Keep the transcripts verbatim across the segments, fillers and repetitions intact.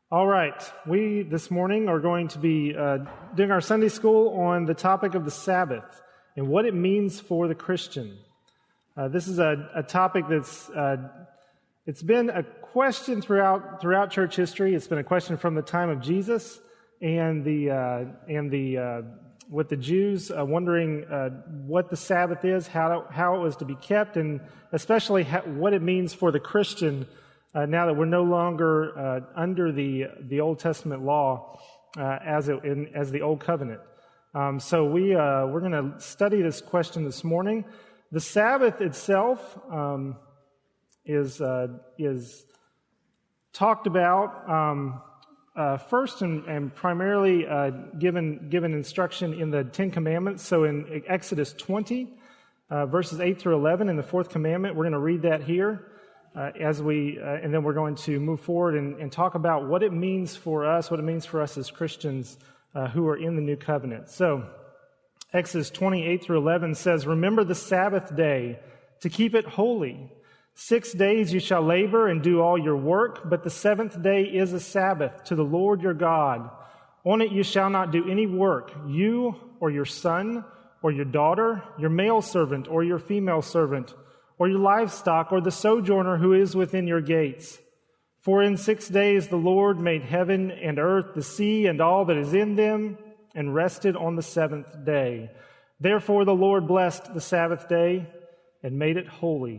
All right, we this morning are going to be uh, doing our Sunday school on the topic of the Sabbath and what it means for the Christian. Uh, this is a, a topic that's uh, it's been a question throughout throughout church history. It's been a question from the time of Jesus and the uh, and the uh, with the Jews uh, wondering uh, what the Sabbath is, how how it was to be kept, and especially how, what it means for the Christian. Uh, now that we're no longer uh, under the the Old Testament law uh, as it, in, as the Old Covenant, um, so we uh, we're going to study this question this morning. The Sabbath itself um, is uh, is talked about um, uh, first and, and primarily uh, given given instruction in the Ten Commandments. So in Exodus twenty, uh, verses eight through eleven, in the Fourth Commandment, we're going to read that here. Uh, as we, uh, and then we're going to move forward and, and talk about what it means for us, what it means for us as Christians uh, who are in the new covenant. So, Exodus twenty-eight through eleven says, "Remember the Sabbath day to keep it holy. Six days you shall labor and do all your work, but the seventh day is a Sabbath to the Lord your God. On it you shall not do any work, you or your son or your daughter, your male servant or your female servant, or your livestock, or the sojourner who is within your gates. For in six days the Lord made heaven and earth, the sea, and all that is in them, and rested on the seventh day. Therefore the Lord blessed the Sabbath day and made it holy."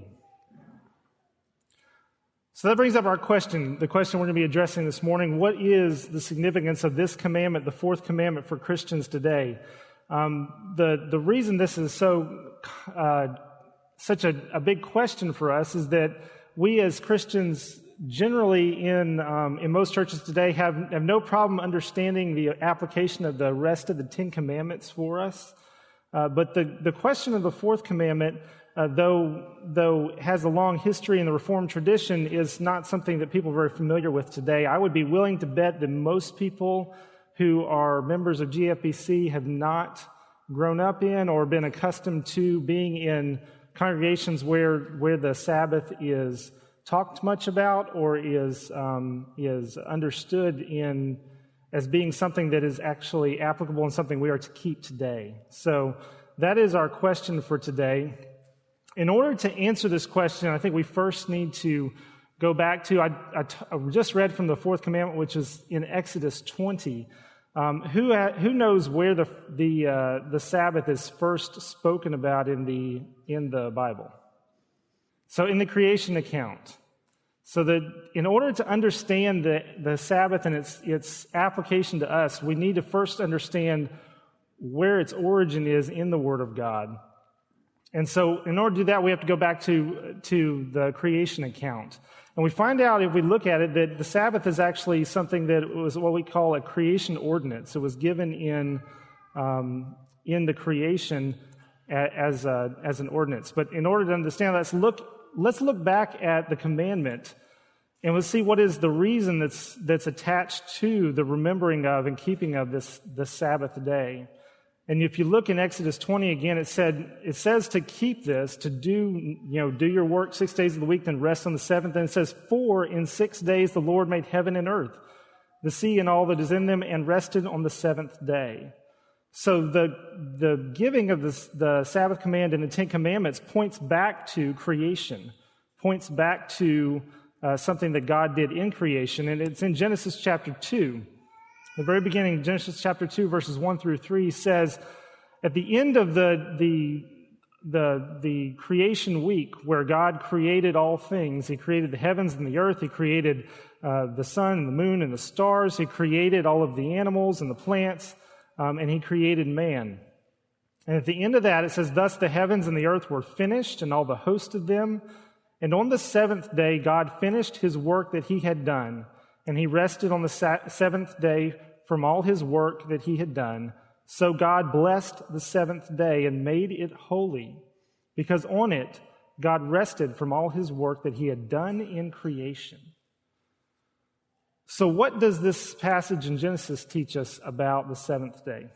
So that brings up our question, the question we're going to be addressing this morning. What is the significance of this commandment, the fourth commandment for Christians today? Um, the, the reason this is so uh, such a, a big question for us is that we as Christians generally in um, in most churches today have, have no problem understanding the application of the rest of the Ten Commandments for us. Uh, but the, the question of the fourth commandment, uh, though though has a long history in the Reformed tradition, is not something that people are very familiar with today. I would be willing to bet that most people who are members of G F B C have not grown up in or been accustomed to being in congregations where where the Sabbath is talked much about or is um, is understood in as being something that is actually applicable and something we are to keep today. So that is our question for today. In order to answer this question, I think we first need to go back to, I, I, t- I just read from the fourth commandment, which is in Exodus twenty. Um, who ha- who knows where the the uh, the Sabbath is first spoken about in the in the Bible? So in the creation account. So that in order to understand the, the Sabbath and its its application to us, we need to first understand where its origin is in the Word of God. And so in order to do that, we have to go back to to the creation account. And we find out, if we look at it, that the Sabbath is actually something that was what we call a creation ordinance. It was given in um, in the creation as a, as an ordinance. But in order to understand that, let's look let's look back at the commandment, and we'll see what is the reason that's that's attached to the remembering of and keeping of this the Sabbath day. And if you look in Exodus twenty again, it said it says to keep this, to do you know do your work six days of the week, then rest on the seventh. And it says, "For in six days the Lord made heaven and earth, the sea and all that is in them, and rested on the seventh day." So the the giving of this, the Sabbath command in the Ten Commandments points back to creation, points back to uh, something that God did in creation, and it's in Genesis chapter two. The very beginning, Genesis chapter two, verses one through three says, at the end of the, the, the, the creation week where God created all things, He created the heavens and the earth, He created uh, the sun and the moon and the stars, He created all of the animals and the plants, um, and He created man. And at the end of that, it says, "Thus the heavens and the earth were finished, and all the host of them. And on the seventh day, God finished His work that He had done, and He rested on the seventh day from all His work that He had done. So God blessed the seventh day and made it holy, because on it God rested from all His work that He had done in creation." So what does this passage in Genesis teach us about the seventh day?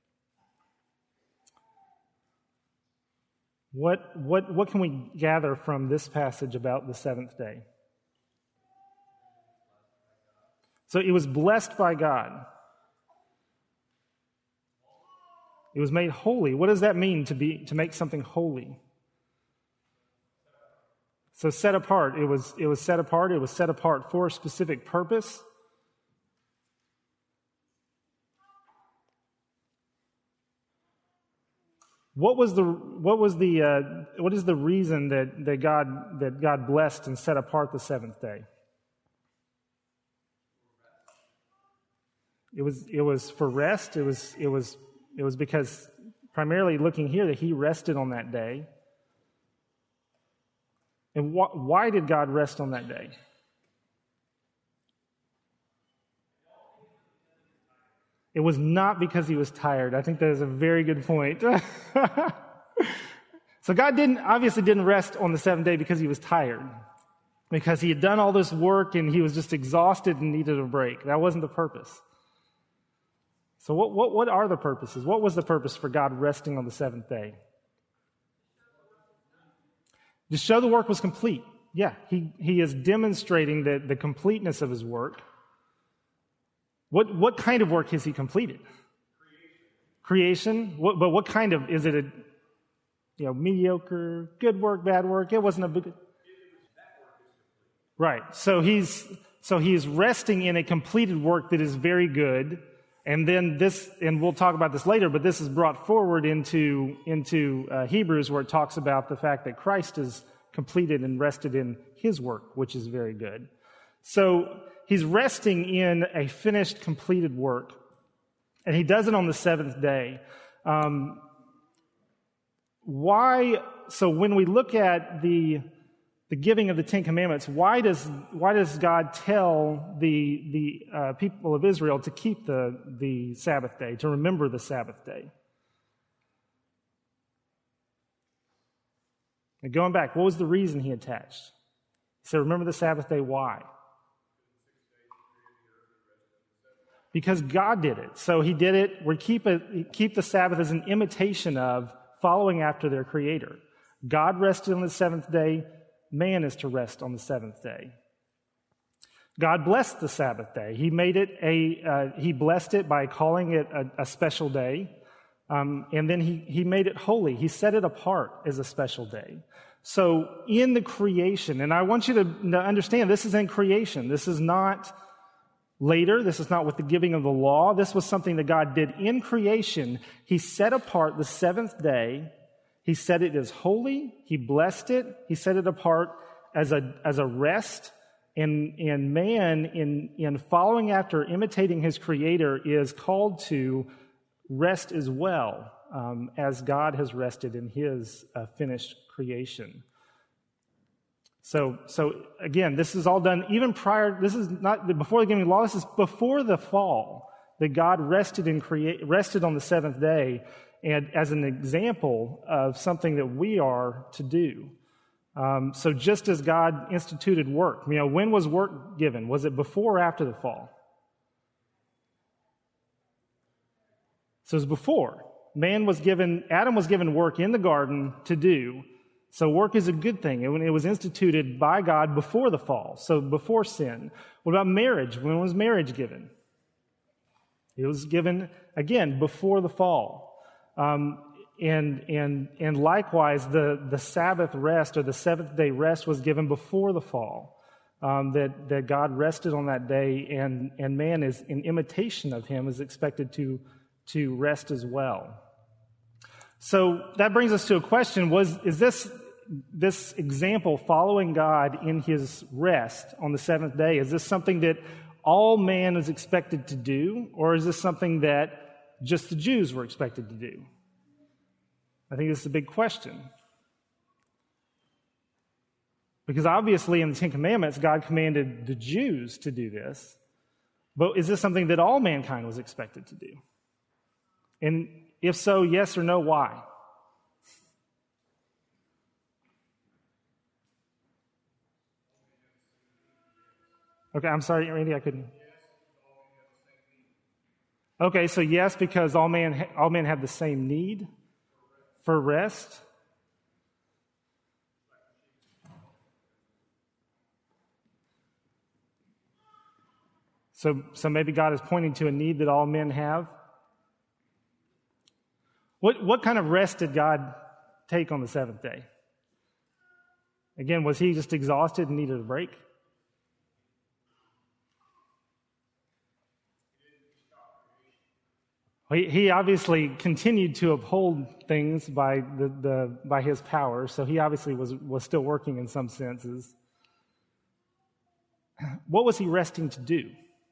What, what, what can we gather from this passage about the seventh day? So it was blessed by God. It was made holy. What does that mean to be to make something holy? So set apart. It was it was set apart. It was set apart for a specific purpose. What was the what was the uh, what is the reason that, that God that God blessed and set apart the seventh day? It was it was for rest. It was it was it was because primarily looking here that He rested on that day. And wh- why did God rest on that day? It was not because He was tired. I think that is a very good point. So God didn't obviously didn't rest on the seventh day because He was tired, because He had done all this work and He was just exhausted and needed a break. That wasn't the purpose. So what what what are the purposes? What was the purpose for God resting on the seventh day? To show the work was complete. Yeah, he, he is demonstrating the, the completeness of His work. What what kind of work has He completed? Creation. Creation. What, but what kind of, is it a you know mediocre, good work, bad work? It wasn't a big. Right. So he's so he's resting in a completed work that is very good. And then this, and we'll talk about this later, but this is brought forward into, into uh, Hebrews, where it talks about the fact that Christ is completed and rested in His work, which is very good. So He's resting in a finished, completed work, and He does it on the seventh day. Um, why? So when we look at the the giving of the Ten Commandments, why does why does God tell the the uh, people of Israel to keep the the Sabbath day, to remember the Sabbath day? And going back, what was the reason He attached? He said, "Remember the Sabbath day." Why? Because God did it. So He did it. We keep it, keep the Sabbath as an imitation of following after their Creator. God rested on the seventh day. Man is to rest on the seventh day. God blessed the Sabbath day. He made it a, uh, He blessed it by calling it a, a special day. Um, and then he, he made it holy. He set it apart as a special day. So in the creation, and I want you to, to understand, this is in creation. This is not later. This is not with the giving of the law. This was something that God did in creation. He set apart the seventh day. He set it as holy. He blessed it. He set it apart as a as a rest. And, and man, in, in following after, imitating his Creator, is called to rest as well, um, as God has rested in His uh, finished creation. So, so again, this is all done even prior. This is not before the giving of the law. This is before the fall, that God rested in create rested on the seventh day. And as an example of something that we are to do. Um, so just as God instituted work, you know, when was work given? Was it before or after the fall? So it was before. Man was given, Adam was given work in the garden to do. So work is a good thing. It, it was instituted by God before the fall, so before sin. What about marriage? When was marriage given? It was given, again, before the fall. Um, and and and likewise, the, the Sabbath rest or the seventh day rest was given before the fall. Um, that that God rested on that day, and and man is in imitation of Him is expected to to rest as well. So that brings us to a question: Was is this this example following God in His rest on the seventh day? Is this something that all man is expected to do, or is this something that just the Jews were expected to do? I think this is a big question. Because obviously in the Ten Commandments, God commanded the Jews to do this. But is this something that all mankind was expected to do? And if so, yes or no, why? Okay, I'm sorry, Randy, I couldn't. Okay, so yes, because all men all men have the same need for rest. So, so maybe God is pointing to a need that all men have. What, what kind of rest did God take on the seventh day? Again, was he just exhausted and needed a break? He, he obviously continued to uphold things by the, the by his power, so he obviously was, was still working in some senses. What was he resting to do?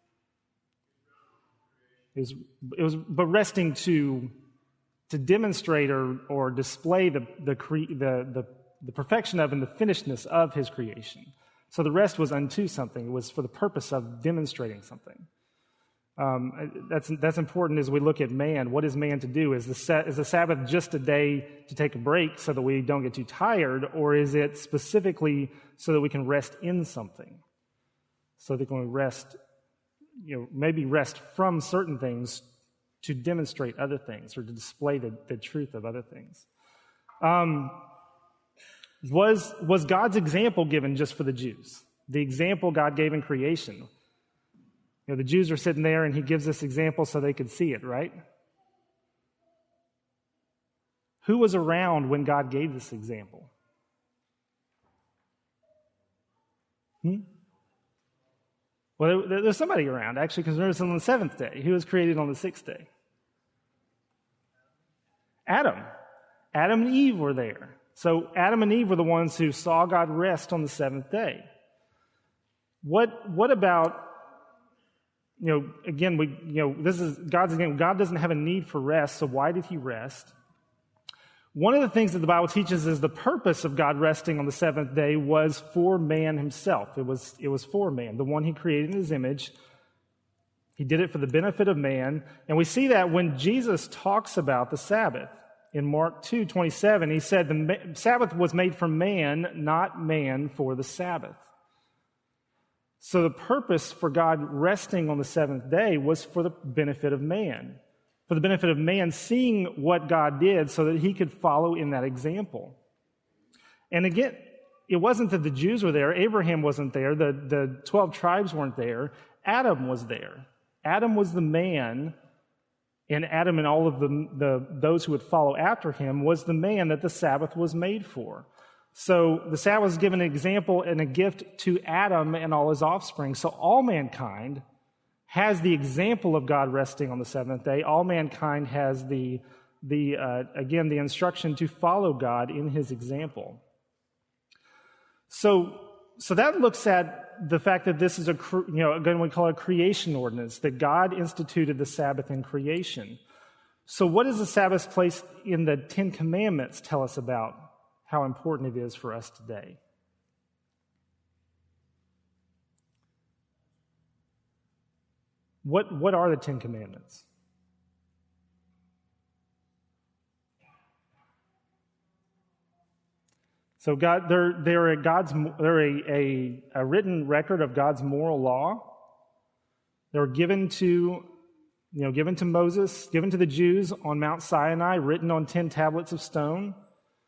It was, it was but resting to to demonstrate or or display the the, cre- the the the perfection of and the finishedness of his creation. So the rest was unto something. It was for the purpose of demonstrating something. Um, that's that's important as we look at man. What is man to do? Is the sa- is the Sabbath just a day to take a break so that we don't get too tired, or is it specifically so that we can rest in something? So that when we rest, you know, maybe rest from certain things to demonstrate other things or to display the, the truth of other things. Um, was was God's example given just for the Jews? The example God gave in creation. You know, the Jews are sitting there, and he gives this example so they could see it, right? Who was around when God gave this example? Hmm? Well, there, there's somebody around, actually, because there's on the seventh day. Who was created on the sixth day? Adam. Adam and Eve were there. So Adam and Eve were the ones who saw God rest on the seventh day. What, what about... You know, again, we, you know, this is God's again. God doesn't have a need for rest, so why did he rest? One of the things that the Bible teaches is the purpose of God resting on the seventh day was for man himself. It was, it was for man, the one he created in his image. He did it for the benefit of man. And we see that when Jesus talks about the Sabbath. In Mark two twenty-seven, he said the Sabbath was made for man, not man for the Sabbath. So the purpose for God resting on the seventh day was for the benefit of man, for the benefit of man seeing what God did so that he could follow in that example. And again, it wasn't that the Jews were there. Abraham wasn't there. The, the twelve tribes weren't there. Adam was there. Adam was the man, and Adam and all of the, the those who would follow after him was the man that the Sabbath was made for. So the Sabbath was given an example and a gift to Adam and all his offspring. So all mankind has the example of God resting on the seventh day. All mankind has the, the uh, again, the instruction to follow God in his example. So, so that looks at the fact that this is a, you know, again, we call it a creation ordinance, that God instituted the Sabbath in creation. So what does the Sabbath's place in the Ten Commandments tell us about how important it is for us today? What, what are the Ten Commandments? So God, they're, they're, a, God's, they're a, a, a written record of God's moral law. They were given to, you know, given to Moses, given to the Jews on Mount Sinai, written on ten tablets of stone.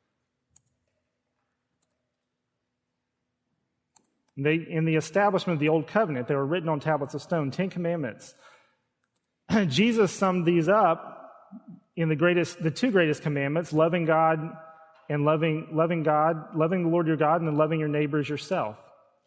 They, in the establishment of the Old Covenant, they were written on tablets of stone, Ten Commandments. Jesus summed these up in the greatest, the two greatest commandments, loving God and loving, loving God, loving the Lord your God, and then loving your neighbor as yourself.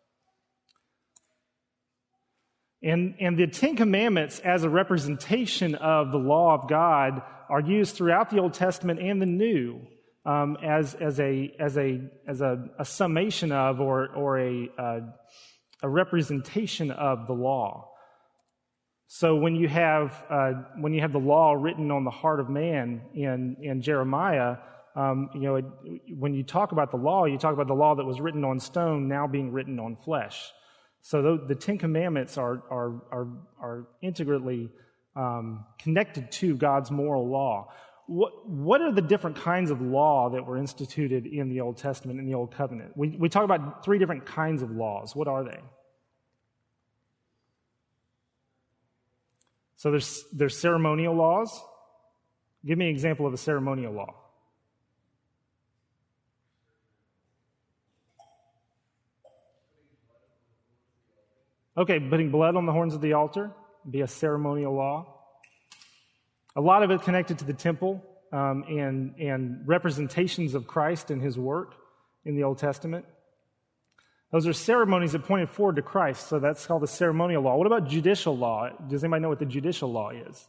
And, and the Ten Commandments, as a representation of the law of God, are used throughout the Old Testament and the New. Um, as as a as a as a, a summation of or or a uh, a representation of the law. So when you have uh, when you have the law written on the heart of man in in Jeremiah, um, you know it, when you talk about the law, you talk about the law that was written on stone now being written on flesh. So the, the Ten Commandments are are are are integrally um, connected to God's moral law. What, what are the different kinds of law that were instituted in the Old Testament, in the Old Covenant? We, we talk about three different kinds of laws. What are they? So there's, there's ceremonial laws. Give me an example of a ceremonial law. Okay, putting blood on the horns of the altar would be a ceremonial law. A lot of it connected to the temple um, and, and representations of Christ and his work in the Old Testament. Those are ceremonies that pointed forward to Christ, so that's called the ceremonial law. What about judicial law? Does anybody know what the judicial law is?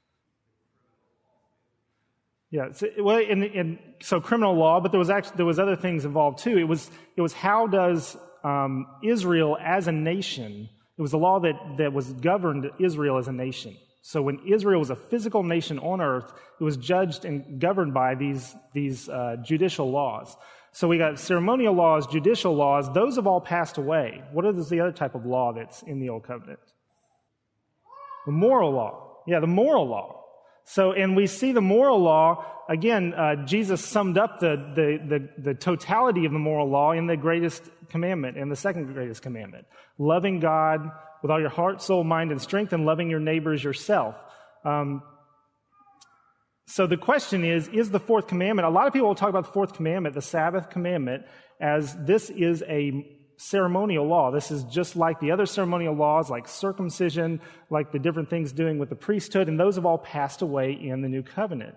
Yeah, so, well, in, in, so criminal law, but there was actually there was other things involved too. It was it was how does um, Israel as a nation? It was a law that that was governed Israel as a nation. So when Israel was a physical nation on earth, it was judged and governed by these these uh, judicial laws. So we got ceremonial laws, judicial laws. Those have all passed away. What is the other type of law that's in the Old Covenant? The moral law. Yeah, the moral law. So, and we see the moral law, again, uh, Jesus summed up the, the, the, the totality of the moral law in the greatest commandment, in the second greatest commandment. Loving God with all your heart, soul, mind, and strength, and loving your neighbor as yourself. Um, so the question is, is the fourth commandment, a lot of people will talk about the fourth commandment, the Sabbath commandment, as this is a ceremonial law. This is just like the other ceremonial laws, like circumcision, like the different things doing with the priesthood, and those have all passed away in the new covenant.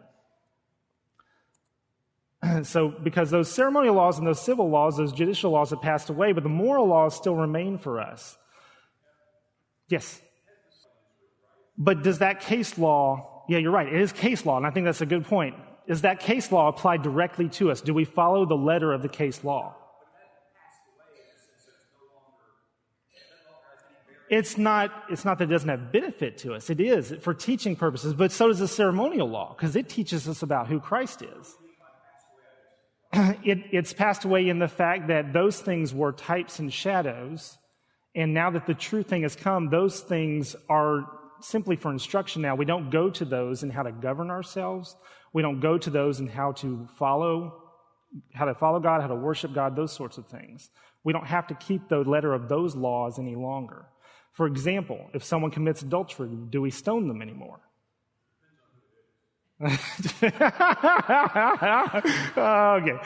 So, because those ceremonial laws and those civil laws, those judicial laws have passed away, but the moral laws still remain for us. Yes? But does that case law, yeah, you're right, it is case law, and I think that's a good point. Is that case law applied directly to us? Do we follow the letter of the case law? It's not, it's not that it doesn't have benefit to us. It is for teaching purposes, but so does the ceremonial law, because it teaches us about who Christ is. It, it's passed away in the fact that those things were types and shadows, and now that the true thing has come, those things are simply for instruction now. We don't go to those in how to govern ourselves. We don't go to those in how to follow, how to follow God, how to worship God, those sorts of things. We don't have to keep the letter of those laws any longer. For example, if someone commits adultery, do we stone them anymore? Okay.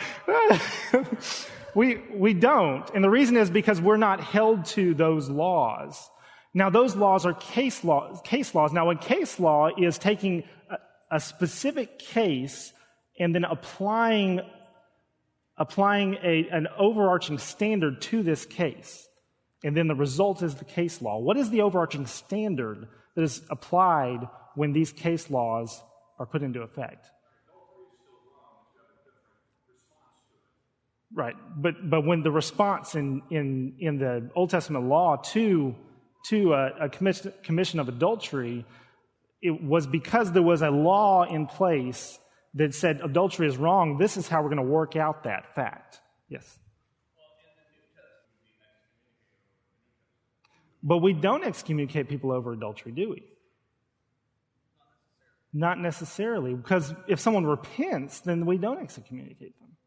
we we don't. And the reason is because we're not held to those laws. Now, those laws are case laws. Case laws. Now, a case law is taking a, a specific case and then applying applying a, an overarching standard to this case. And then the result is the case law. What is the overarching standard that is applied when these case laws are put into effect? Right, but but when the response in in, in the Old Testament law to to a, a commission, commission of adultery, it was because there was a law in place that said adultery is wrong. This is how we're going to work out that fact. Yes. But we don't excommunicate people over adultery, do we? Not necessarily, because if someone repents, then we don't excommunicate them.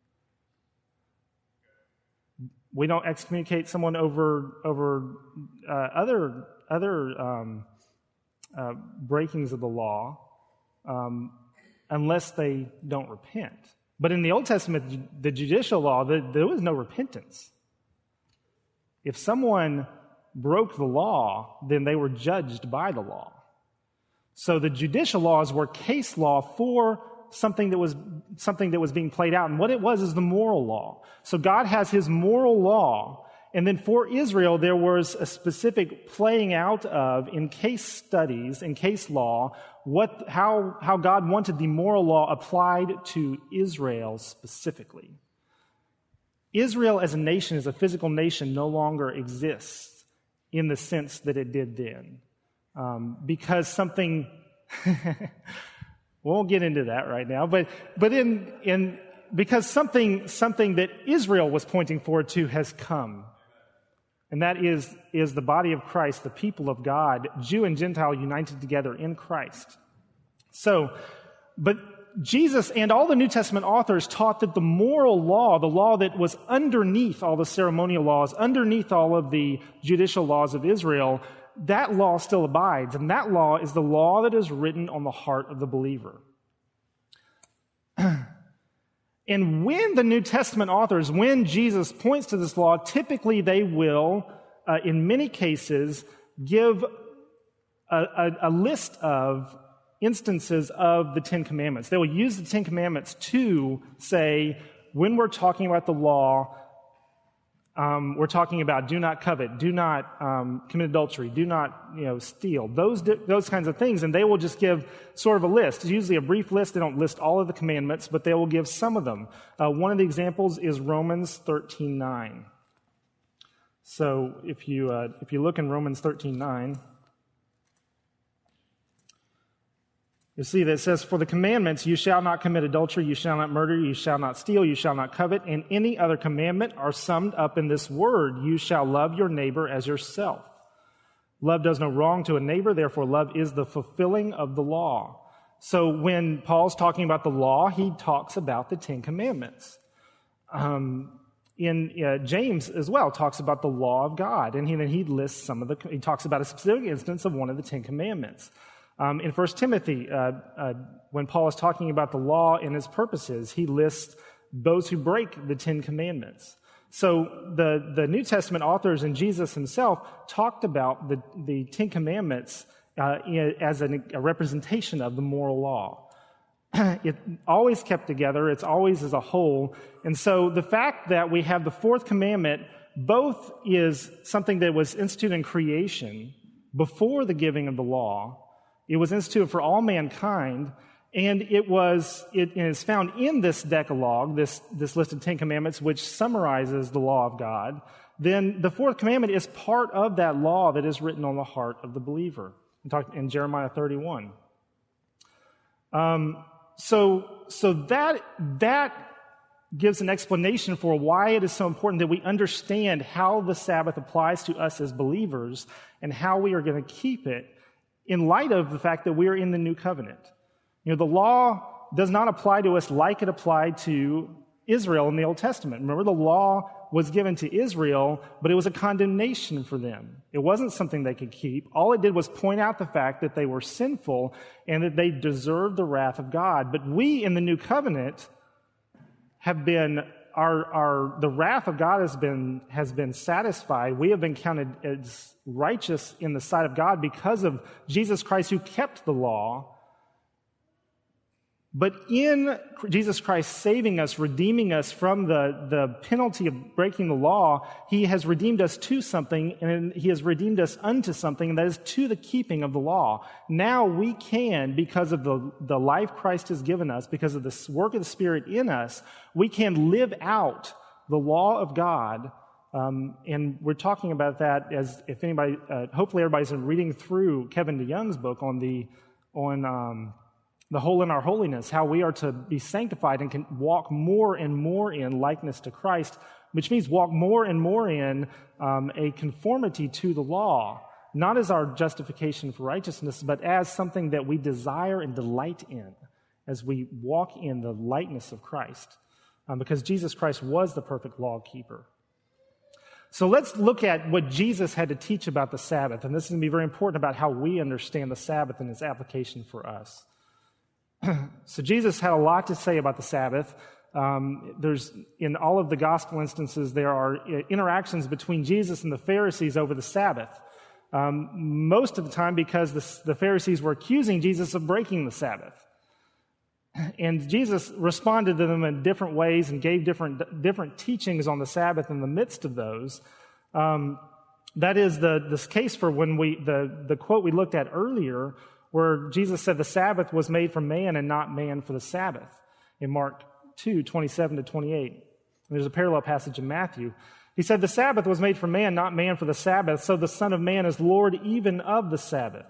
We don't excommunicate someone over over uh, other other um, uh, breakings of the law um, unless they don't repent. But in the Old Testament, the judicial law, the, there was no repentance. If someone broke the law, then they were judged by the law. So the judicial laws were case law for something that was something that was being played out. And what it was is the moral law. So God has his moral law, and then for Israel there was a specific playing out of, in case studies, in case law, what how how God wanted the moral law applied to Israel specifically. Israel as a nation, as a physical nation, no longer exists in the sense that it did then. Um, because something, won't get into that right now, but but in in because something something that Israel was pointing forward to has come. And that is, is the body of Christ, the people of God, Jew and Gentile united together in Christ. So, but Jesus and all the New Testament authors taught that the moral law, the law that was underneath all the ceremonial laws, underneath all of the judicial laws of Israel, that law still abides. And that law is the law that is written on the heart of the believer. And when the New Testament authors, when Jesus points to this law, typically they will uh, in many cases, give a, a, a list of instances of the Ten Commandments. They will use the Ten Commandments to say, when we're talking about the law, um, we're talking about do not covet, do not um, commit adultery, do not, you know, steal, those those kinds of things. And they will just give sort of a list. It's usually a brief list. They don't list all of the commandments, but they will give some of them. Uh, one of the examples is Romans thirteen nine. So if you uh, if you look in Romans thirteen nine, you see that it says, for the commandments, you shall not commit adultery, you shall not murder, you shall not steal, you shall not covet, and any other commandment are summed up in this word, you shall love your neighbor as yourself. Love does no wrong to a neighbor, therefore love is the fulfilling of the law. So when Paul's talking about the law, he talks about the Ten Commandments. Um, in uh, James as well talks about the law of God, and he, then he lists some of the, he talks about a specific instance of one of the Ten Commandments. Um, in First Timothy, uh, uh, when Paul is talking about the law and its purposes, he lists those who break the Ten Commandments. So the, the New Testament authors and Jesus himself talked about the, the Ten Commandments uh, as an, a representation of the moral law. It always kept together. It's always as a whole. And so the fact that we have the fourth commandment both is something that was instituted in creation before the giving of the law. It was instituted for all mankind, and it was it is found in this Decalogue, this, this list of Ten Commandments, which summarizes the law of God. Then the fourth commandment is part of that law that is written on the heart of the believer. We talked in Jeremiah thirty-one. Um, so so that that gives an explanation for why it is so important that we understand how the Sabbath applies to us as believers and how we are going to keep it, in light of the fact that we are in the new covenant. You know, the law does not apply to us like it applied to Israel in the Old Testament. Remember, the law was given to Israel, but it was a condemnation for them. It wasn't something they could keep. All it did was point out the fact that they were sinful and that they deserved the wrath of God. But we in the new covenant have been, our, our, the wrath of God has been, has been satisfied. We have been counted as righteous in the sight of God because of Jesus Christ, who kept the law. But in Jesus Christ saving us, redeeming us from the, the penalty of breaking the law, he has redeemed us to something, and he has redeemed us unto something, and that is to the keeping of the law. Now we can, because of the, the life Christ has given us, because of the work of the Spirit in us, we can live out the law of God. Um, and we're talking about that as if anybody, uh, hopefully everybody's been reading through Kevin DeYoung's book on the, on, um, the whole in our holiness, how we are to be sanctified and can walk more and more in likeness to Christ, which means walk more and more in um, a conformity to the law, not as our justification for righteousness, but as something that we desire and delight in as we walk in the likeness of Christ, um, because Jesus Christ was the perfect law keeper. So let's look at what Jesus had to teach about the Sabbath, and this is going to be very important about how we understand the Sabbath and its application for us. So Jesus had a lot to say about the Sabbath. Um, there's in all of the gospel instances, there are interactions between Jesus and the Pharisees over the Sabbath. Um, most of the time because the, the Pharisees were accusing Jesus of breaking the Sabbath. And Jesus responded to them in different ways and gave different different teachings on the Sabbath in the midst of those. Um, that is the this case for when we the, the quote we looked at earlier, where Jesus said the Sabbath was made for man and not man for the Sabbath, in Mark two, twenty-seven to twenty-eight. And there's a parallel passage in Matthew. He said the Sabbath was made for man, not man for the Sabbath, so the Son of Man is Lord even of the Sabbath.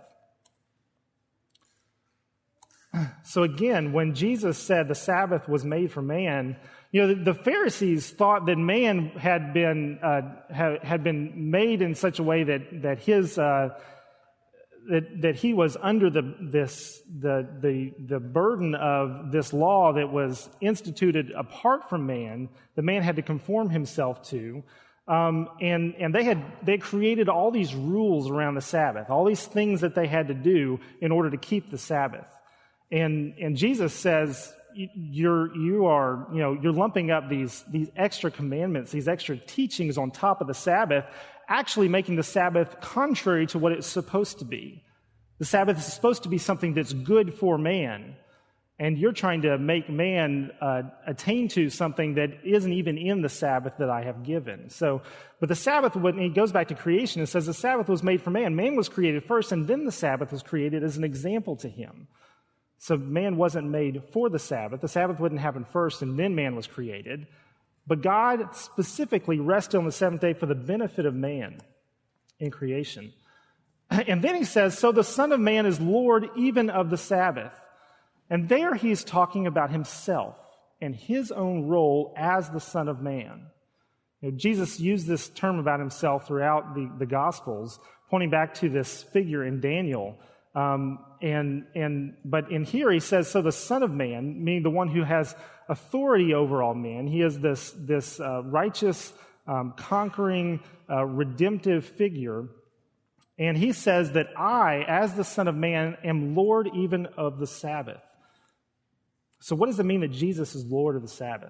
So again, when Jesus said the Sabbath was made for man, you know, the, the Pharisees thought that man had been uh, had, had been made in such a way that that his uh, that that he was under the this the the the burden of this law that was instituted apart from man, that man had to conform himself to. Um, and and they had they created all these rules around the Sabbath, all these things that they had to do in order to keep the Sabbath. And and Jesus says you're you are you know you're lumping up these these extra commandments, these extra teachings on top of the Sabbath actually making the Sabbath contrary to what it's supposed to be. The Sabbath is supposed to be something that's good for man, and you're trying to make man uh, attain to something that isn't even in the Sabbath that I have given. So, but the Sabbath, when he goes back to creation, it says the Sabbath was made for man. Man was created first, and then the Sabbath was created as an example to him. So man wasn't made for the Sabbath. The Sabbath wouldn't happen first, and then man was created. But God specifically rested on the seventh day for the benefit of man in creation. And then he says, so the Son of Man is Lord even of the Sabbath. And there he's talking about himself and his own role as the Son of Man. You know, Jesus used this term about himself throughout the, the Gospels, pointing back to this figure in Daniel. Um, and and but in here he says, so the Son of Man, meaning the one who has authority over all men, he is this, this uh, righteous, um, conquering, uh, redemptive figure. And he says that I, as the Son of Man, am Lord even of the Sabbath. So what does it mean that Jesus is Lord of the Sabbath?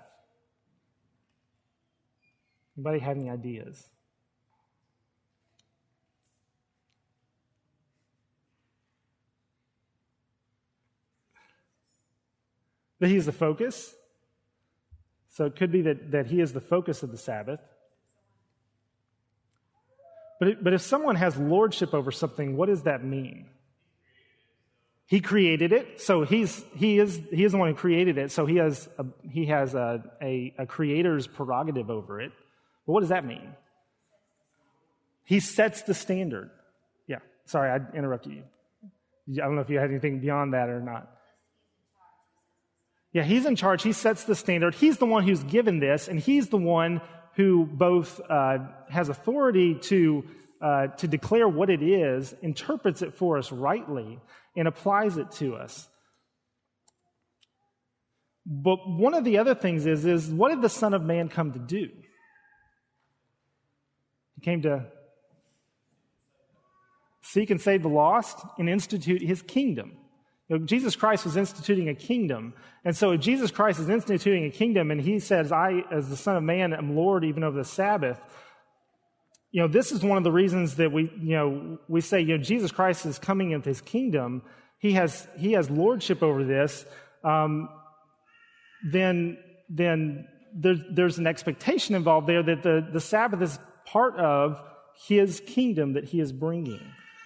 Anybody have any ideas? That he is the focus. So it could be that, that he is the focus of the Sabbath. But, it, but if someone has lordship over something, what does that mean? He created it, so he's he is he is the one who created it. So he has a, he has a, a, a creator's prerogative over it. But what does that mean? He sets the standard. Yeah, sorry, I interrupted you. I don't know if you had anything beyond that or not. Yeah, he's in charge. He sets the standard. He's the one who's given this, and he's the one who both uh, has authority to uh, to declare what it is, interprets it for us rightly, and applies it to us. But one of the other things is, is what did the Son of Man come to do? He came to seek and save the lost and institute his kingdom. You know, Jesus Christ was instituting a kingdom. And so if Jesus Christ is instituting a kingdom and he says, I, as the Son of Man, am Lord even over the Sabbath, you know, this is one of the reasons that we, you know, we say, you know, Jesus Christ is coming into his kingdom. He has, he has lordship over this. Um, then, then there's, there's an expectation involved there that the, the Sabbath is part of his kingdom that he is bringing.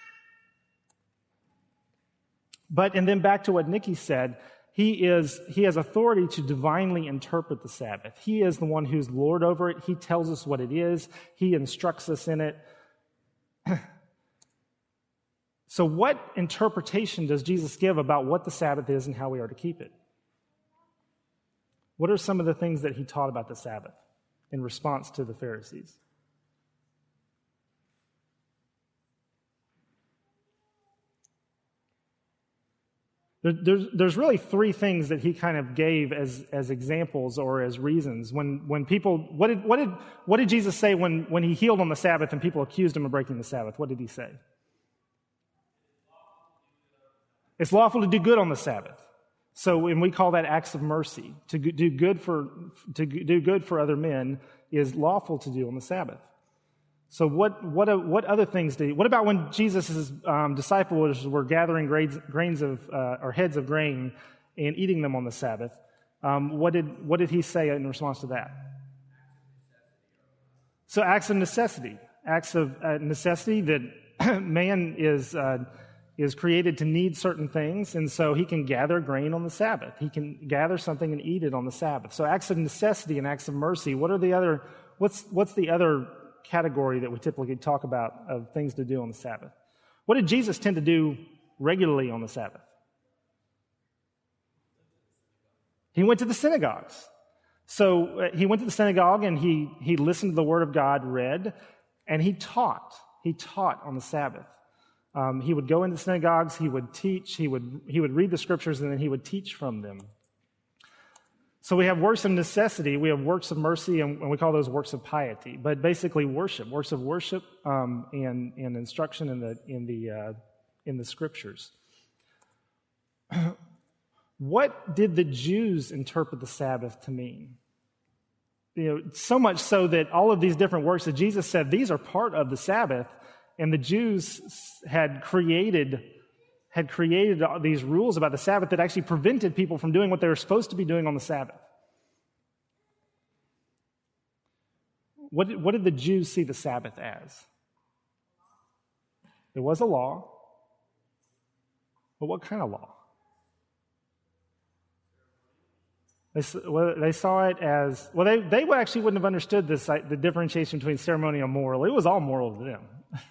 But, and then back to what Nikki said, he is, he has authority to divinely interpret the Sabbath. He is the one who's Lord over it. He tells us what it is. He instructs us in it. So what interpretation does Jesus give about what the Sabbath is and how we are to keep it? What are some of the things that he taught about the Sabbath in response to the Pharisees? There's, there's really three things that he kind of gave as, as examples or as reasons. When, when people, what did, what did, what did Jesus say when, when he healed on the Sabbath and people accused him of breaking the Sabbath? What did he say? It's lawful to do good on the Sabbath. So, and we call that acts of mercy. To do good for, to do good for other men is lawful to do on the Sabbath. So what what what other things did he, what about when Jesus' um, disciples were gathering grains, grains of uh, or heads of grain and eating them on the Sabbath? Um, what did what did he say in response to that? So acts of necessity, acts of uh, necessity that man is uh, is created to need certain things, and so he can gather grain on the Sabbath. He can gather something and eat it on the Sabbath. So acts of necessity and acts of mercy. What are the other? What's what's the other category that we typically talk about of things to do on the Sabbath? What did Jesus tend to do regularly on the Sabbath? He went to the synagogues. So uh, he went to the synagogue and he he listened to the word of God read, and he taught. He taught on the Sabbath. Um, he would go into synagogues, he would teach, he would he would read the scriptures, and then he would teach from them. So we have works of necessity, we have works of mercy, and we call those works of piety. But basically, worship, works of worship, um, and, and instruction in the in the uh, in the scriptures. What did the Jews interpret the Sabbath to mean? you know, so much so that all of these different works that Jesus said, these are part of the Sabbath, and the Jews had created had created these rules about the Sabbath that actually prevented people from doing what they were supposed to be doing on the Sabbath. What did, what did the Jews see the Sabbath as? It was a law. But what kind of law? They, well, they saw it as, well, they, they actually wouldn't have understood this, like, the differentiation between ceremonial and moral. It was all moral to them.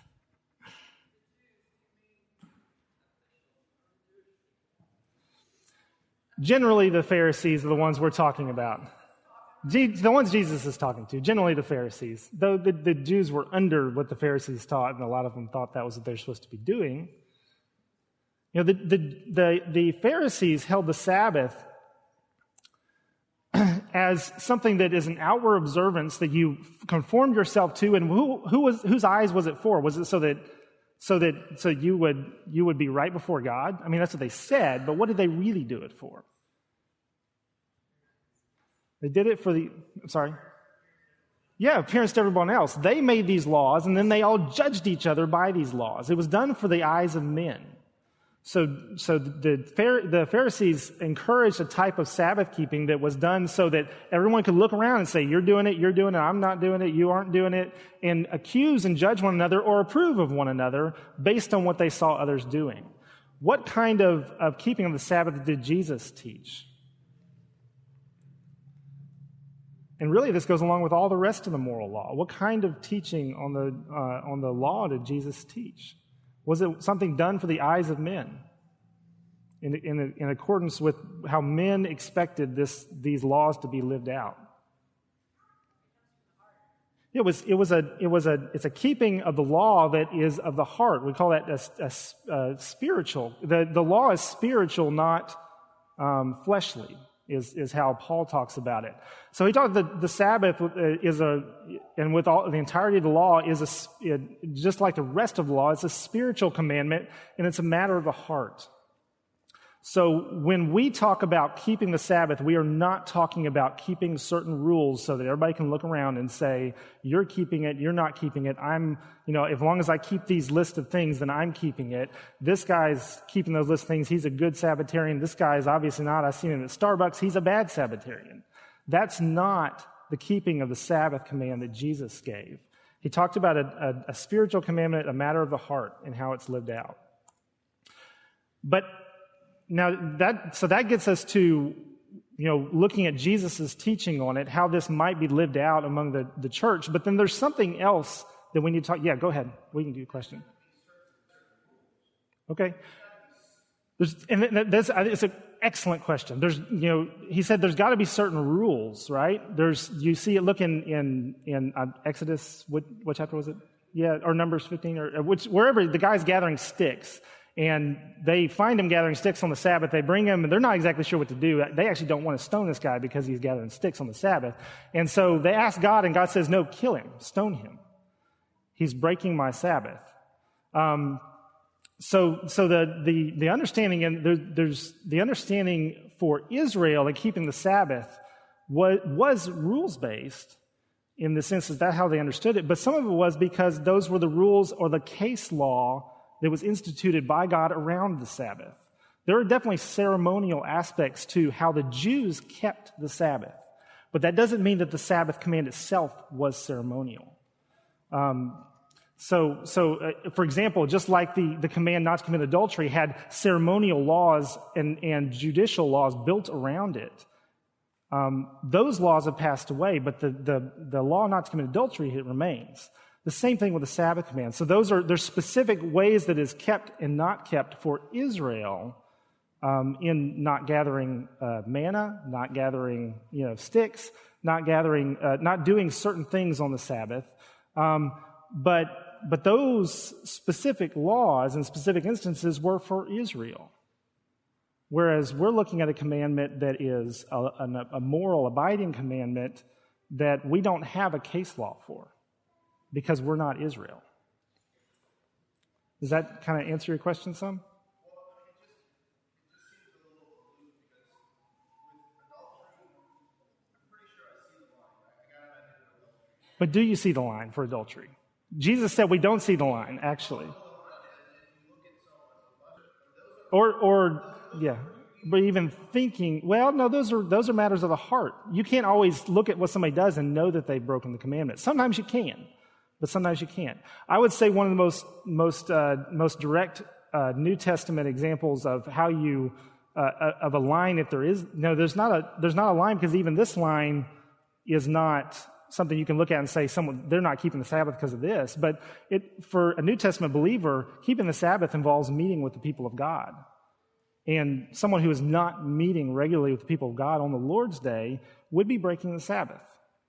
Generally, the Pharisees are the ones we're talking about. Je- the ones Jesus is talking to, generally the Pharisees. Though the, the Jews were under what the Pharisees taught, and a lot of them thought that was what they're supposed to be doing. You know, the, the, the, the Pharisees held the Sabbath as something that is an outward observance that you conformed yourself to, and who, who was, whose eyes was it for? Was it so that so that so you would you would be right before God? I mean, that's what they said, but what did they really do it for? They did it for the, I'm sorry? Yeah, appearance to everyone else. They made these laws, and then they all judged each other by these laws. It was done for the eyes of men. So, so the, the Pharisees encouraged a type of Sabbath keeping that was done so that everyone could look around and say, you're doing it, you're doing it, I'm not doing it, you aren't doing it, and accuse and judge one another or approve of one another based on what they saw others doing. What kind of, of keeping of the Sabbath did Jesus teach? And really, this goes along with all the rest of the moral law. What kind of teaching on the uh, on the law did Jesus teach? Was it something done for the eyes of men, in, in, in accordance with how men expected this these laws to be lived out? It was it was a it was a it's a keeping of the law that is of the heart. We call that a, a, a spiritual. The the law is spiritual, not um, fleshly. Is, is how Paul talks about it. So he talks the the Sabbath is a, and with all the entirety of the law is a, it, just like the rest of the law, it's a spiritual commandment, and it's a matter of the heart. So when we talk about keeping the Sabbath, we are not talking about keeping certain rules so that everybody can look around and say, you're keeping it, you're not keeping it. I'm, you know, as long as I keep these list of things, then I'm keeping it. This guy's keeping those list of things. He's a good Sabbatarian. This guy is obviously not. I've seen him at Starbucks. He's a bad Sabbatarian. That's not the keeping of the Sabbath command that Jesus gave. He talked about a, a, a spiritual commandment, a matter of the heart, and how it's lived out. But Now, that so that gets us to, you know, looking at Jesus' teaching on it, how this might be lived out among the, the church. But then there's something else that we need to talk. Yeah, go ahead. We can do a question. Okay. There's, and that's, it's an excellent question. There's, you know, he said there's got to be certain rules, right? There's, you see it, look in, in, in uh, Exodus, what, what chapter was it? Yeah, or Numbers fifteen, or which, wherever the guy's gathering sticks. And they find him gathering sticks on the Sabbath. They bring him, and they're not exactly sure what to do. They actually don't want to stone this guy because he's gathering sticks on the Sabbath. And so they ask God, and God says, no, kill him, stone him. He's breaking my Sabbath. Um, so so the, the, the understanding, and there, there's the understanding for Israel in keeping the Sabbath was, was rules-based in the sense that that's how they understood it. But some of it was because those were the rules or the case law that was instituted by God around the Sabbath. There are definitely ceremonial aspects to how the Jews kept the Sabbath, but that doesn't mean that the Sabbath command itself was ceremonial. Um, so, so uh, for example, just like the, the command not to commit adultery had ceremonial laws and, and judicial laws built around it, um, those laws have passed away, but the, the, the law not to commit adultery, it remains. The same thing with the Sabbath command. So those are there's specific ways that is kept and not kept for Israel um, in not gathering uh, manna, not gathering you know sticks, not gathering, uh, not doing certain things on the Sabbath. Um, but but those specific laws and specific instances were for Israel. Whereas we're looking at a commandment that is a, a, a moral abiding commandment that we don't have a case law for, because we're not Israel. Does that kind of answer your question some? But do you see the line for adultery? Jesus said we don't see the line, actually. Or, or, yeah, but even thinking, well, no, those are those are matters of the heart. You can't always look at what somebody does and know that they've broken the commandment. Sometimes you can, but sometimes you can't. I would say one of the most most uh, most direct uh, New Testament examples of how you uh, of a line, if there is no, there's not a there's not a line, because even this line is not something you can look at and say someone they're not keeping the Sabbath because of this. But it, for a New Testament believer, keeping the Sabbath involves meeting with the people of God. And someone who is not meeting regularly with the people of God on the Lord's Day would be breaking the Sabbath.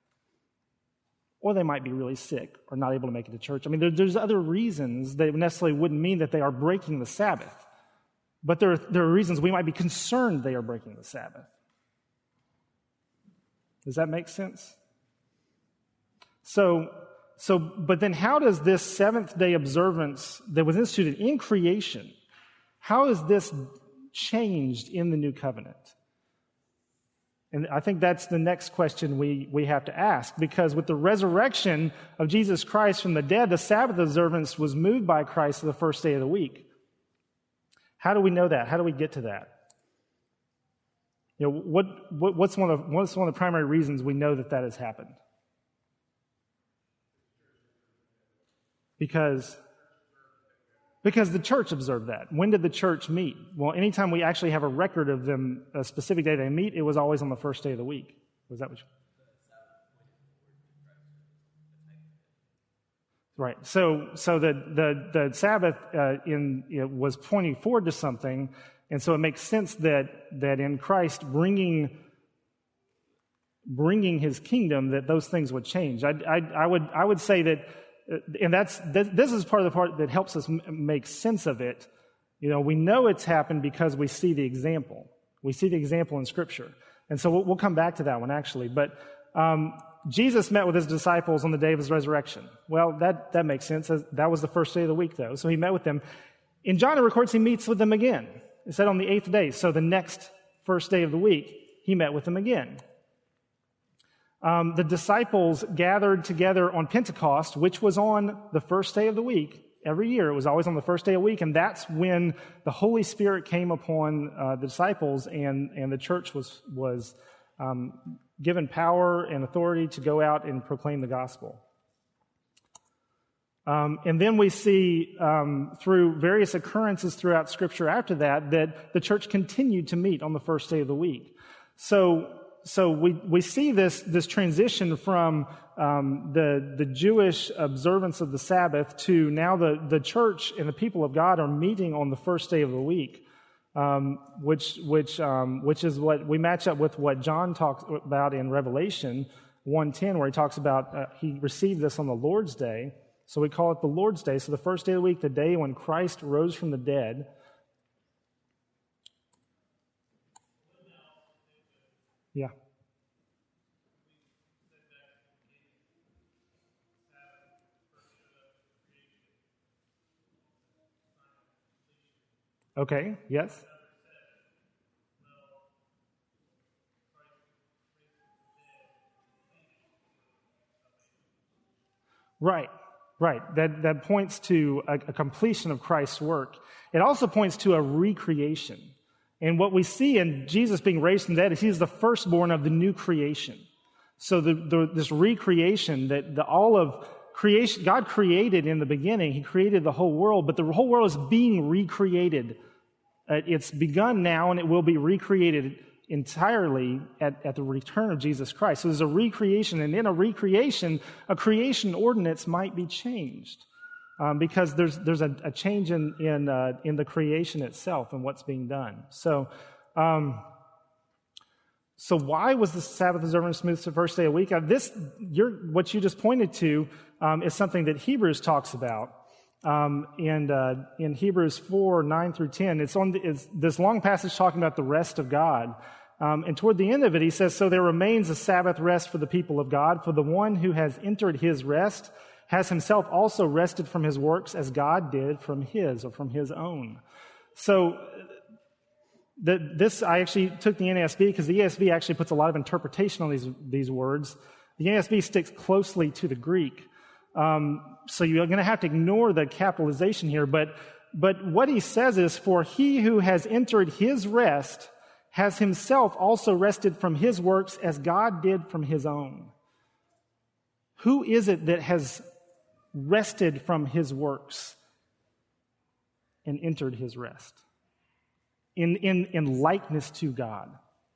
Or they might be really sick or not able to make it to church. I mean, there, there's other reasons that necessarily wouldn't mean that they are breaking the Sabbath. But there, there are reasons we might be concerned they are breaking the Sabbath. Does that make sense? So, so, but then how does this seventh day observance that was instituted in creation, how is this changed in the new covenant? And I think that's the next question we, we have to ask, because with the resurrection of Jesus Christ from the dead, the Sabbath observance was moved by Christ to the first day of the week. How do we know that? How do we get to that? You know, what, what what's one of what's one of the primary reasons we know that that has happened? Because Because the church observed that. When did the church meet? Well, anytime we actually have a record of them, a specific day they meet, it was always on the first day of the week. Was that what you... Right. So, so the the, the Sabbath uh, in you know, was pointing forward to something, and so it makes sense that that in Christ bringing bringing His kingdom, that those things would change. I I, I would I would say that. And that's this is part of the part that helps us make sense of it. You know, we know it's happened because we see the example. We see the example in Scripture. And so we'll, we'll come back to that one, actually. But um, Jesus met with His disciples on the day of His resurrection. Well, that, that makes sense. That was the first day of the week, though. So He met with them. In John, it records He meets with them again. It said on the eighth day. So the next first day of the week, He met with them again. Um, the disciples gathered together on Pentecost, which was on the first day of the week. Every year, it was always on the first day of the week, and that's when the Holy Spirit came upon uh, the disciples, and, and the church was, was um, given power and authority to go out and proclaim the gospel. Um, and then we see um, through various occurrences throughout Scripture after that, that the church continued to meet on the first day of the week. So So we, we see this, this transition from um, the, the Jewish observance of the Sabbath to now the, the church and the people of God are meeting on the first day of the week, um, which which um, which is what we match up with what John talks about in Revelation one ten, where he talks about uh, he received this on the Lord's Day. So we call it the Lord's Day. So the first day of the week, the day when Christ rose from the dead. Yeah. Okay, yes. Right, right. That that points to a, a completion of Christ's work. It also points to a recreation. And what we see in Jesus being raised from the dead is He is the firstborn of the new creation. So the, the, this recreation, that the, all of creation, God created in the beginning, He created the whole world, but the whole world is being recreated. Uh, it's begun now, and it will be recreated entirely at, at the return of Jesus Christ. So there's a recreation, and in a recreation, a creation ordinance might be changed. Um, because there's there's a, a change in in uh, in the creation itself and what's being done. So, um, so why was the Sabbath observance moved to the first day of the week? Uh, this, you're, what you just pointed to, um, is something that Hebrews talks about. Um, and uh, in Hebrews four nine through ten, it's on the, it's this long passage talking about the rest of God. Um, and toward the end of it, he says, "So there remains a Sabbath rest for the people of God. For the one who has entered His rest has himself also rested from his works as God did from his," or from his own. So the, this, I actually took the N A S B because the E S V actually puts a lot of interpretation on these, these words. The N A S B sticks closely to the Greek. Um, so you're going to have to ignore the capitalization here. But, but what he says is, for he who has entered his rest has himself also rested from his works as God did from his own. Who is it that has rested from his works and entered his rest in, in, in likeness to God?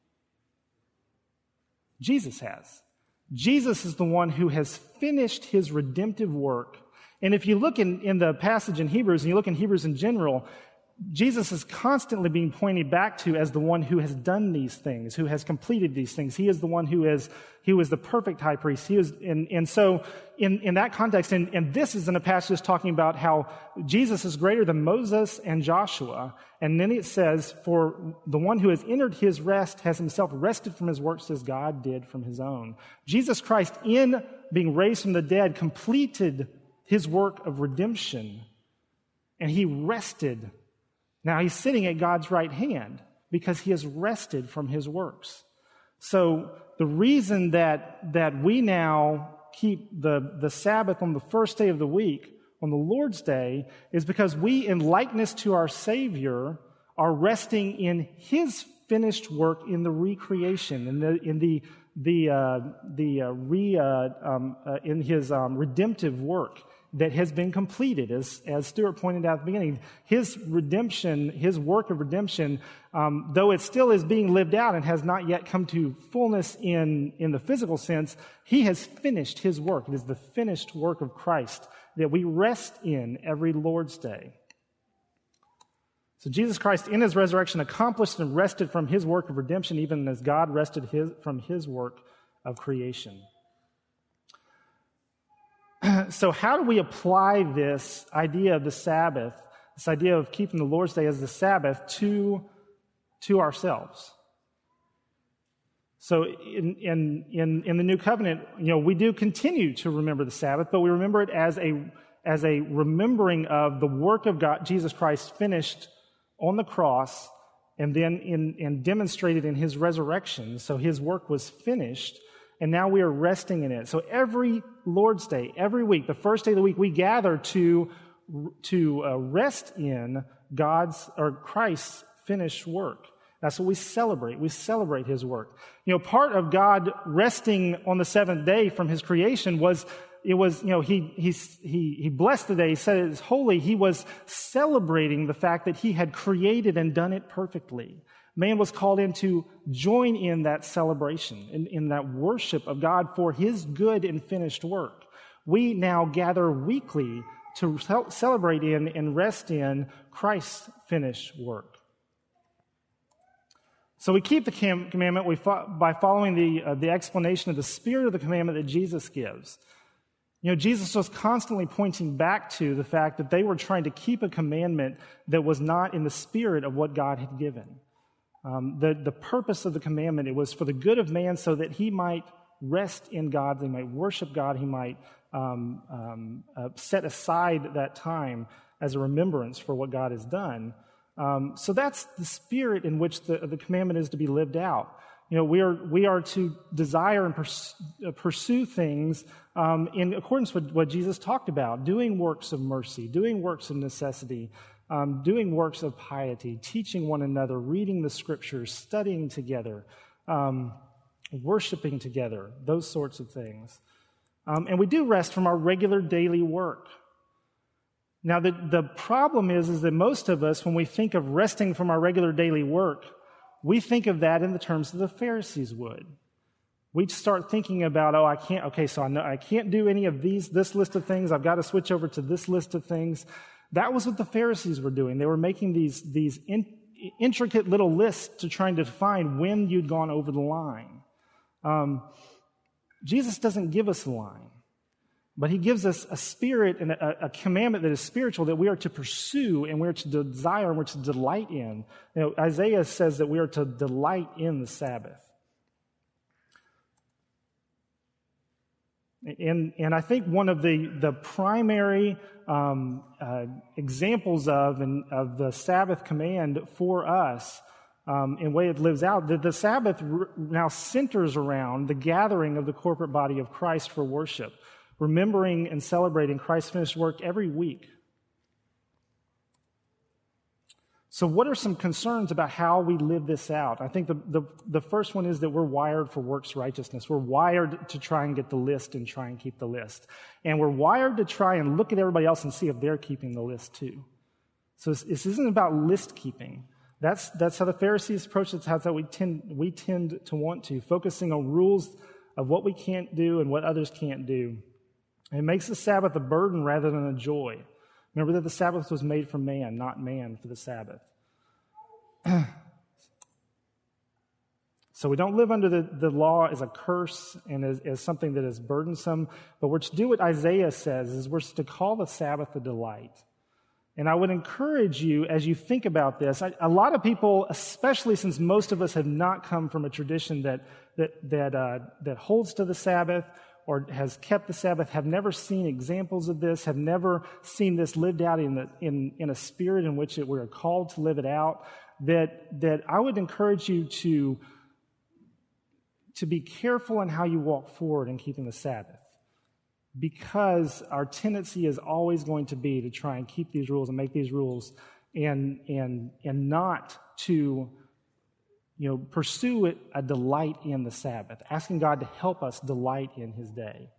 Jesus has. Jesus is the one who has finished his redemptive work. And if you look in, in the passage in Hebrews, and you look in Hebrews in general, Jesus is constantly being pointed back to as the one who has done these things, who has completed these things. He is the one who is, he was the perfect high priest. He is, and, and so in, in that context, and, and this is in a passage talking about how Jesus is greater than Moses and Joshua. And then it says, for the one who has entered his rest has himself rested from his works as God did from his own. Jesus Christ, in being raised from the dead, completed his work of redemption, and he rested. Now he's sitting at God's right hand because he has rested from his works. So the reason that, that we now keep the, the Sabbath on the first day of the week, on the Lord's Day, is because we, in likeness to our Savior, are resting in his finished work in the recreation, in the in the the uh, the uh, re uh, um, uh, in his um, redemptive work that has been completed, as, as Stuart pointed out at the beginning. His redemption, his work of redemption, um, though it still is being lived out and has not yet come to fullness in, in the physical sense, he has finished his work. It is the finished work of Christ that we rest in every Lord's Day. So Jesus Christ, in his resurrection, accomplished and rested from his work of redemption, even as God rested his, from his work of creation. So how do we apply this idea of the Sabbath, this idea of keeping the Lord's Day as the Sabbath, to, to ourselves? So in, in, in, in the New Covenant, you know, we do continue to remember the Sabbath, but we remember it as a, as a remembering of the work of God, Jesus Christ, finished on the cross and then in, and demonstrated in his resurrection. So his work was finished, and now we are resting in it. So every Lord's Day, every week, the first day of the week, we gather to, to uh, rest in God's or Christ's finished work. That's what we celebrate. We celebrate his work. You know, part of God resting on the seventh day from his creation was, it was, you know, he, he, he, he blessed the day, he said it is holy. He was celebrating the fact that he had created and done it perfectly. Man was called in to join in that celebration, in, in that worship of God for his good and finished work. We now gather weekly to celebrate in and rest in Christ's finished work. So we keep the commandment we fo- by following the, uh, the explanation of the spirit of the commandment that Jesus gives. You know, Jesus was constantly pointing back to the fact that they were trying to keep a commandment that was not in the spirit of what God had given. Um, the, the purpose of the commandment, it was for the good of man so that he might rest in God, he might worship God, he might um, um, uh, set aside that time as a remembrance for what God has done. Um, so that's the spirit in which the, the commandment is to be lived out. You know, we are we are to desire and pursue, uh, pursue things um, in accordance with what Jesus talked about, doing works of mercy, doing works of necessity, Um, doing works of piety, teaching one another, reading the scriptures, studying together, um, worshiping together, those sorts of things. Um, and we do rest from our regular daily work. Now, the, the problem is, is that most of us, when we think of resting from our regular daily work, we think of that in the terms that the Pharisees would. We'd start thinking about, oh, I can't, okay, so I know I can't do any of these, this list of things. I've got to switch over to this list of things. That was what the Pharisees were doing. They were making these, these in, intricate little lists to trying to find when you'd gone over the line. Um, Jesus doesn't give us a line, but he gives us a spirit and a, a commandment that is spiritual that we are to pursue and we're to desire and we're to delight in. You know, Isaiah says that we are to delight in the Sabbath. And, and I think one of the, the primary um, uh, examples of, and, of the Sabbath command for us um, in the way it lives out, the, the Sabbath r- now centers around the gathering of the corporate body of Christ for worship, remembering and celebrating Christ's finished work every week. So what are some concerns about how we live this out? I think the, the, the first one is that we're wired for works righteousness. We're wired to try and get the list and try and keep the list. And we're wired to try and look at everybody else and see if they're keeping the list too. So this, this isn't about list keeping. That's, that's how the Pharisees approach it. That's how we tend, we tend to want to, focusing on rules of what we can't do and what others can't do. It makes the Sabbath a burden rather than a joy. Remember that the Sabbath was made for man, not man for the Sabbath. So we don't live under the, the law as a curse and as, as something that is burdensome, but we're to do what Isaiah says, is we're to call the Sabbath a delight. And I would encourage you, as you think about this, I, a lot of people, especially since most of us have not come from a tradition that that that uh, that holds to the Sabbath or has kept the Sabbath, have never seen examples of this, have never seen this lived out in the, in, in a spirit in which it, we're called to live it out, that, that I would encourage you to, to be careful in how you walk forward in keeping the Sabbath, because our tendency is always going to be to try and keep these rules and make these rules and, and, and not to you know, pursue it, a delight in the Sabbath, asking God to help us delight in His day.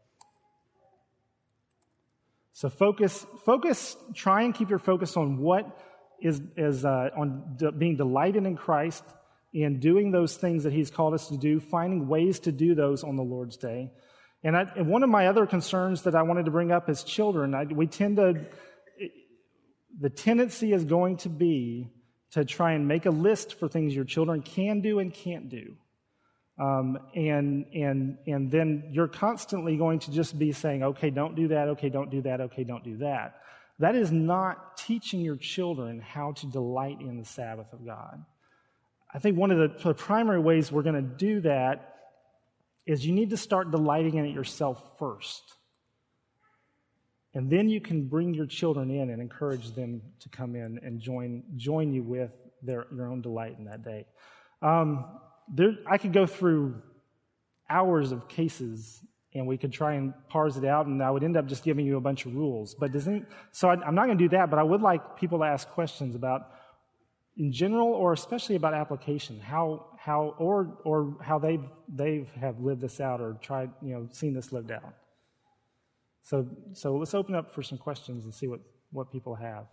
So focus, focus, try and keep your focus on what is, is uh, on de- being delighted in Christ and doing those things that He's called us to do, finding ways to do those on the Lord's day. And, I, and one of my other concerns that I wanted to bring up is children. I, we tend to, it, the tendency is going to be to try and make a list for things your children can do and can't do. Um, and and and then you're constantly going to just be saying, okay, don't do that, okay, don't do that, okay, don't do that. That is not teaching your children how to delight in the Sabbath of God. I think one of the, the primary ways we're going to do that is you need to start delighting in it yourself first. And then you can bring your children in and encourage them to come in and join join you with their, your own delight in that day. Um, there, I could go through hours of cases, and we could try and parse it out, and I would end up just giving you a bunch of rules. But doesn't so I, I'm not going to do that. But I would like people to ask questions about, in general, or especially about application, how how or or how they they have lived this out or tried you know seen this lived out. So, so let's open up for some questions and see what, what people have.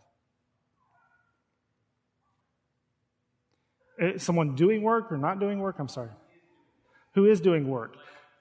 Is someone doing work or not doing work? I'm sorry. Who is doing work?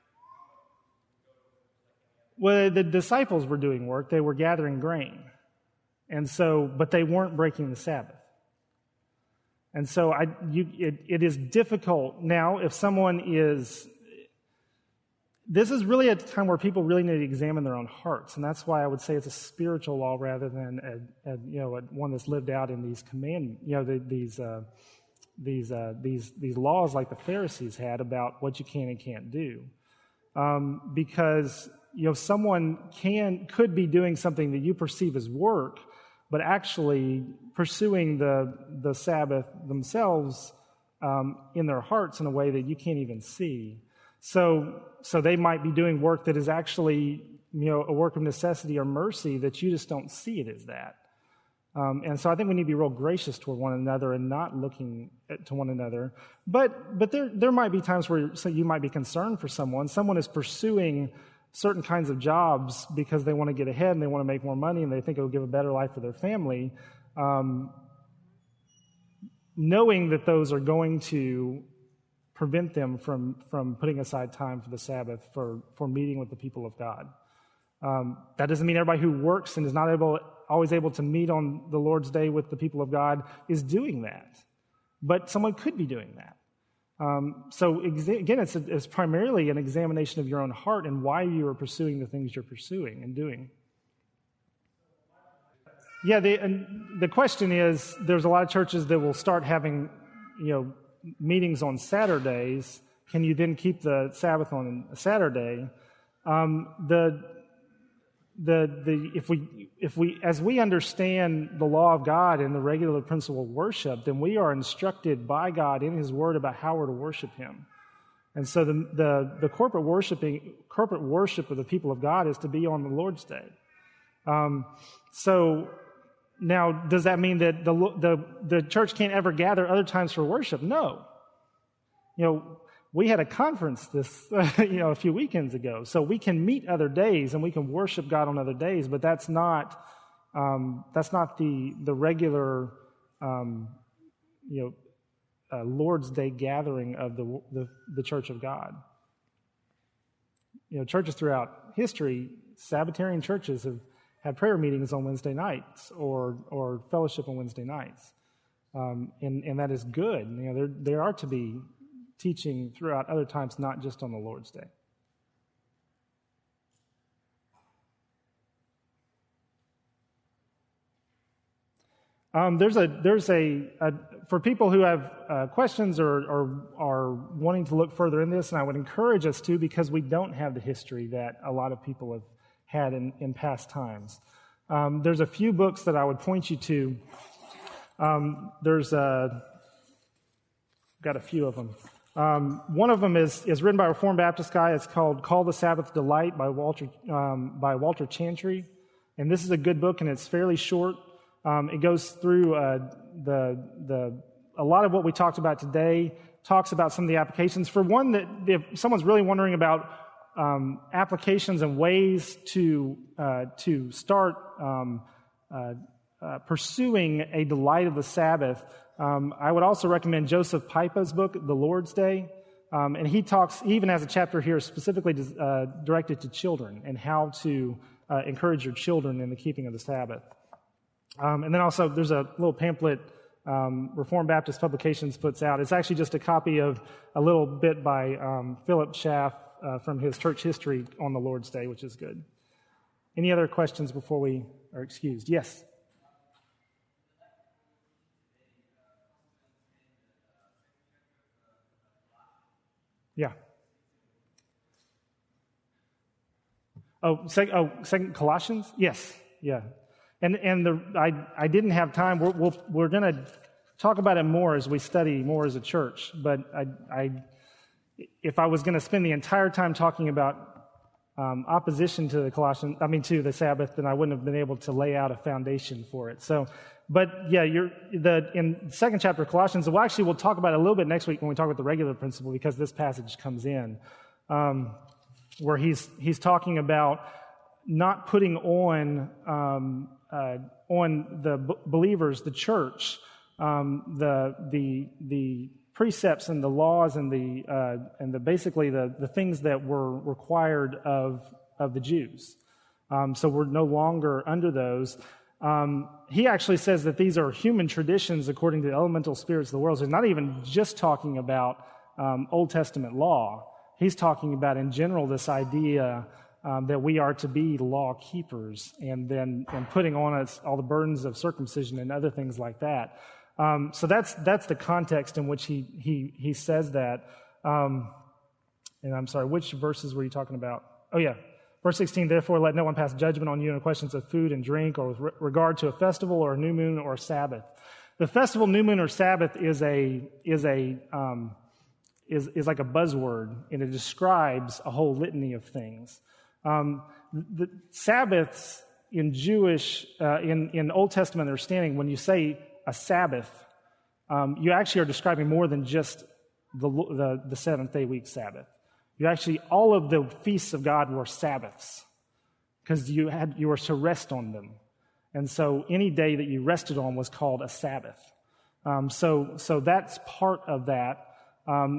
Well, the disciples were doing work. They were gathering grain. And so, but they weren't breaking the Sabbath. And so I, you, it, it is difficult now if someone is... This is really a time where people really need to examine their own hearts, and that's why I would say it's a spiritual law rather than a, a you know a, one that's lived out in these command you know the, these uh, these uh, these these laws like the Pharisees had about what you can and can't do, um, because you know someone can could be doing something that you perceive as work, but actually pursuing the the Sabbath themselves um, in their hearts in a way that you can't even see. So, so they might be doing work that is actually, you know, a work of necessity or mercy that you just don't see it as that. Um, and so I think we need to be real gracious toward one another and not looking at, to one another. But, but there, there might be times where so you might be concerned for someone. Someone is pursuing certain kinds of jobs because they want to get ahead and they want to make more money and they think it will give a better life for their family. Um, knowing that those are going to prevent them from, from putting aside time for the Sabbath, for, for meeting with the people of God. Um, that doesn't mean everybody who works and is not able, always able to meet on the Lord's Day with the people of God is doing that. But someone could be doing that. Um, so exa- again, it's, a, it's primarily an examination of your own heart and why you are pursuing the things you're pursuing and doing. Yeah, the, and the question is, there's a lot of churches that will start having, you know, meetings on Saturdays. Can you then keep the Sabbath on a Saturday? Um, the the the if we if we as we understand the law of God and the regular principle of worship, then we are instructed by God in His Word about how we're to worship Him. And so the the, the corporate worshiping corporate worship of the people of God is to be on the Lord's Day. Um, so now, does that mean that the the the church can't ever gather other times for worship? No. You know, we had a conference this you know a few weekends ago, so we can meet other days and we can worship God on other days, but that's not um, that's not the the regular um, you know uh, Lord's Day gathering of the, the the Church of God. You know, churches throughout history, Sabbatarian churches have had prayer meetings on Wednesday nights or or fellowship on Wednesday nights, um, and and that is good. You know, there there are to be teaching throughout other times, not just on the Lord's Day. Um, there's a there's a, a for people who have uh, questions or, or are wanting to look further in this, and I would encourage us to, because we don't have the history that a lot of people have had in, in past times. Um, there's a few books that I would point you to. Um, there's a, got a few of them. Um, one of them is, is written by a Reformed Baptist guy. It's called "Call the Sabbath Delight" by Walter um, by Walter Chantry, and this is a good book, and it's fairly short. Um, it goes through uh, the the a lot of what we talked about today. Talks about some of the applications. For one, that if someone's really wondering about um, applications and ways to uh, to start um, uh, uh, pursuing a delight of the Sabbath. Um, I would also recommend Joseph Pipa's book, The Lord's Day, um, and he talks, he even has a chapter here specifically uh, directed to children and how to uh, encourage your children in the keeping of the Sabbath. Um, and then also there's a little pamphlet um, Reformed Baptist Publications puts out. It's actually just a copy of a little bit by um, Philip Schaff uh, from his church history on the Lord's Day, which is good. Any other questions before we are excused? Yes? Yeah. Oh, sec, oh, second Colossians? Yes, yeah. And and the I I didn't have time. We're we'll, we're going to talk about it more as we study more as a church. But I I if I was going to spend the entire time talking about um, opposition to the Colossians, I mean to the Sabbath, then I wouldn't have been able to lay out a foundation for it. So, but yeah, you're the in the second chapter of Colossians. Well, actually, we'll talk about it a little bit next week when we talk about the regular principle, because this passage comes in um, where he's he's talking about not putting on um, uh, on the b- believers, the church, um, the the the precepts and the laws and the uh, and the basically the the things that were required of of the Jews. Um, so we're no longer under those. Um, he actually says that these are human traditions according to the elemental spirits of the world. So he's not even just talking about um, Old Testament law. He's talking about in general this idea um, that we are to be law keepers, and then and putting on us all the burdens of circumcision and other things like that. Um, so that's that's the context in which he he he says that. Um, and I'm sorry, which verses were you talking about? Oh yeah, verse sixteen. Therefore, let no one pass judgment on you in questions of food and drink, or with re- regard to a festival, or a new moon, or a Sabbath. The festival, new moon, or Sabbath is a is a um, is is like a buzzword, and it describes a whole litany of things. Um, the Sabbaths in Jewish, uh, in, in Old Testament understanding, when you say a Sabbath, um, you actually are describing more than just the, the, the seventh day week Sabbath. You actually, all of the feasts of God were Sabbaths, because you had you were to rest on them. And so any day that you rested on was called a Sabbath. Um, so, so that's part of that. Um,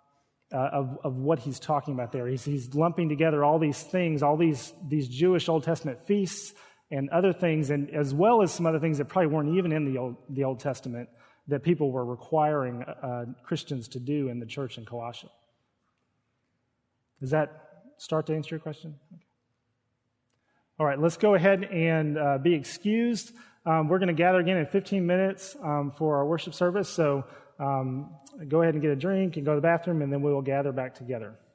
Uh, of, of what he's talking about there. He's, he's lumping together all these things, all these, these Jewish Old Testament feasts and other things, and as well as some other things that probably weren't even in the Old, the Old Testament that people were requiring uh, Christians to do in the church in Colossia. Does that start to answer your question? Okay. All right, let's go ahead and uh, be excused. Um, we're going to gather again in fifteen minutes um, for our worship service, so Um, go ahead and get a drink and go to the bathroom, and then we will gather back together.